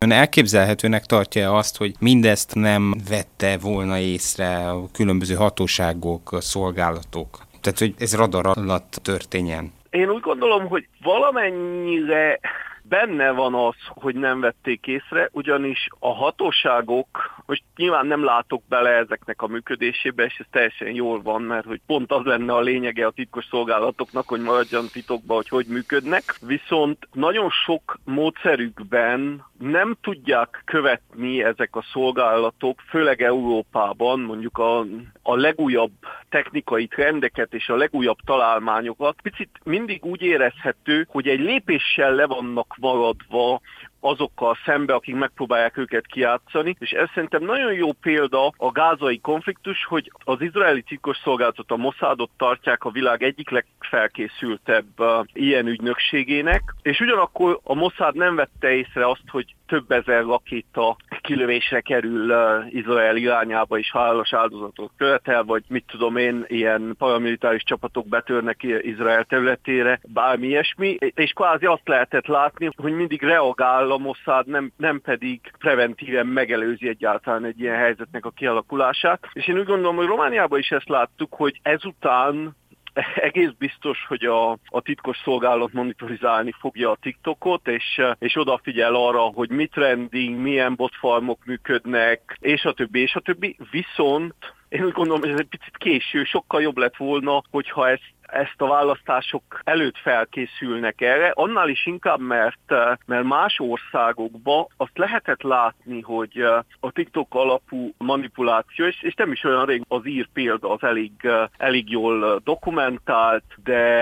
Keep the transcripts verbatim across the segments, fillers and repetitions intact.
Ön elképzelhetőnek tartja azt, hogy mindezt nem vette volna észre a különböző hatóságok, a szolgálatok? Tehát, hogy ez radar alatt történjen? Én úgy gondolom, hogy valamennyire benne van az, hogy nem vették észre, ugyanis a hatóságok, most nyilván nem látok bele ezeknek a működésébe, és ez teljesen jól van, mert hogy pont az lenne a lényege a titkos szolgálatoknak, hogy maradjon titokba, hogy hogy működnek. Viszont nagyon sok módszerükben nem tudják követni ezek a szolgálatok, főleg Európában, mondjuk a, a legújabb technikai trendeket és a legújabb találmányokat. Picit mindig úgy érezhető, hogy egy lépéssel le vannak maradva azokkal szembe, akik megpróbálják őket kijátszani, és ez szerintem nagyon jó példa a gázai konfliktus, hogy az izraeli titkosszolgálatot, a Mossadot tartják a világ egyik legfelkészültebb uh, ilyen ügynökségének, és ugyanakkor a Mossad nem vette észre azt, hogy több ezer rakéta kilövésre kerül uh, Izrael irányába, és halálos áldozatot követel, vagy mit tudom én, ilyen paramilitáris csapatok betörnek Izrael területére, bármi ilyesmi, és kvázi azt lehetett látni, hogy mindig reagál a Mossad, nem, nem pedig preventíven megelőzi egyáltalán egy ilyen helyzetnek a kialakulását. És én úgy gondolom, hogy Romániában is ezt láttuk, hogy ezután egész biztos, hogy a, a titkos szolgálat monitorizálni fogja a TikTokot, és, és odafigyel arra, hogy mit trending, milyen botfarmok működnek, és a többi, és a többi. Viszont én úgy gondolom, hogy ez egy picit késő, sokkal jobb lett volna, hogyha ezt ezt a választások előtt felkészülnek erre, annál is inkább, mert, mert más országokban azt lehetett látni, hogy a TikTok alapú manipuláció, és, és nem is olyan rég az ír példa, az elég, elég jól dokumentált, de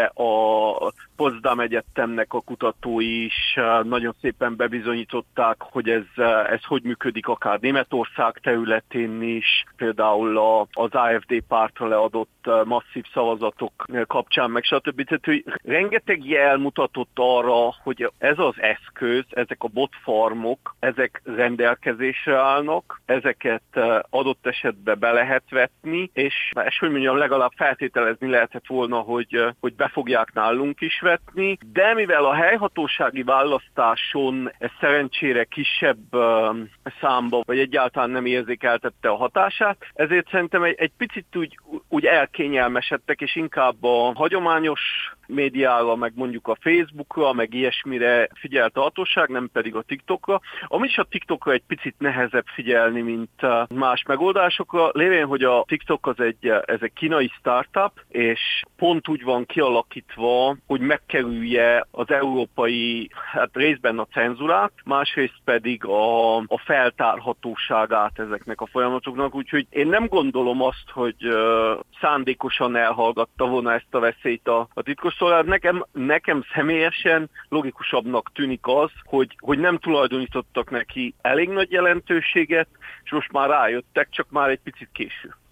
a Potsdam Egyetemnek a kutatói is nagyon szépen bebizonyították, hogy ez, ez hogy működik akár Németország területén is, például az AfD pártra leadott masszív szavazatok kapcsán, meg stb. Tehát, hogy rengeteg jel mutatott arra, hogy ez az eszköz, ezek a botfarmok, ezek rendelkezésre állnak, ezeket adott esetben be lehet vetni, és, és hogy mondjam, legalább feltételezni lehetett volna, hogy, hogy be fogják nálunk is vetni, de mivel a helyhatósági választáson ez szerencsére kisebb számba, vagy egyáltalán nem érzékeltette a hatását, ezért szerintem egy, egy picit úgy, úgy elkényelmesedtek, és inkább a hagyományos médiára, meg mondjuk a Facebookra, meg ilyesmire figyelt a hatóság, nem pedig a TikTokra. Ami is a TikTokra egy picit nehezebb figyelni, mint más megoldásokra, lévén, hogy a TikTok az egy, ez egy kínai startup, és pont úgy van kialakítva, hogy megkerülje az európai, hát részben a cenzurát, másrészt pedig a, a feltárhatóságát ezeknek a folyamatoknak, úgyhogy én nem gondolom azt, hogy uh, szándékosan elhallgatta volna ezt a veszélyt a, a titkosszolgálat. Nekem, nekem személyesen logikusabbnak tűnik az, hogy, hogy nem tulajdonítottak neki elég nagy jelentőséget, és most már rájöttek, csak már egy picit késő.